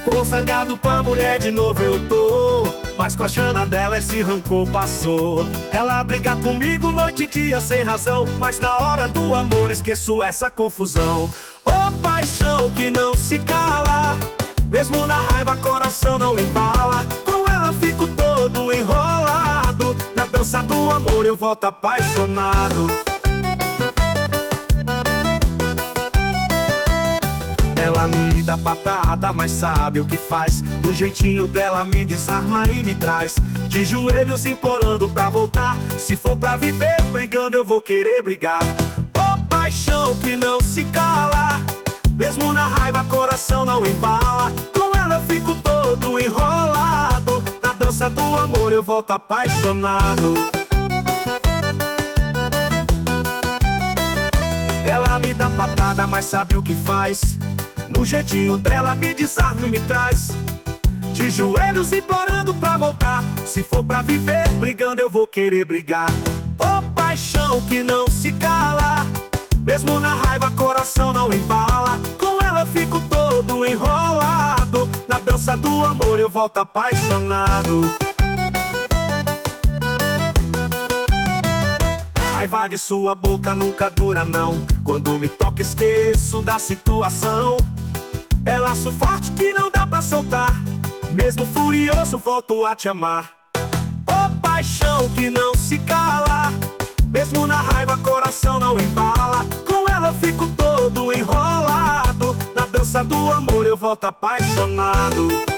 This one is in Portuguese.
Consagrado pra mulher de novo eu tô, mas com a chana dela esse rancor passou. Ela briga comigo noite e dia sem razão, mas na hora do amor esqueço essa confusão. Ô paixão que não se cala, mesmo na raiva coração não embala. Com ela fico todo enrolado, na dança do amor eu volto apaixonado. Ela me dá patada, mas sabe o que faz. Do jeitinho dela me desarma e me traz de joelhos implorando pra voltar. Se for pra viver brigando eu vou querer brigar. Ô paixão que não se cala, mesmo na raiva coração não embala. Com ela eu fico todo enrolado, na dança do amor eu volto apaixonado. Ela me dá patada, mas sabe o que faz. No jeitinho dela me desarma e me traz de joelhos implorando pra voltar. Se for pra viver brigando eu vou querer brigar. Ô paixão que não se cala, mesmo na raiva coração não embala. Com ela eu fico todo enrolado, na dança do amor eu volto apaixonado. A raiva de sua boca nunca dura não, quando me toca esqueço da situação. É laço forte que não dá pra soltar, mesmo furioso volto a te amar. Ô paixão que não se cala, mesmo na raiva coração não embala. Com ela eu fico todo enrolado, na dança do amor eu volto apaixonado.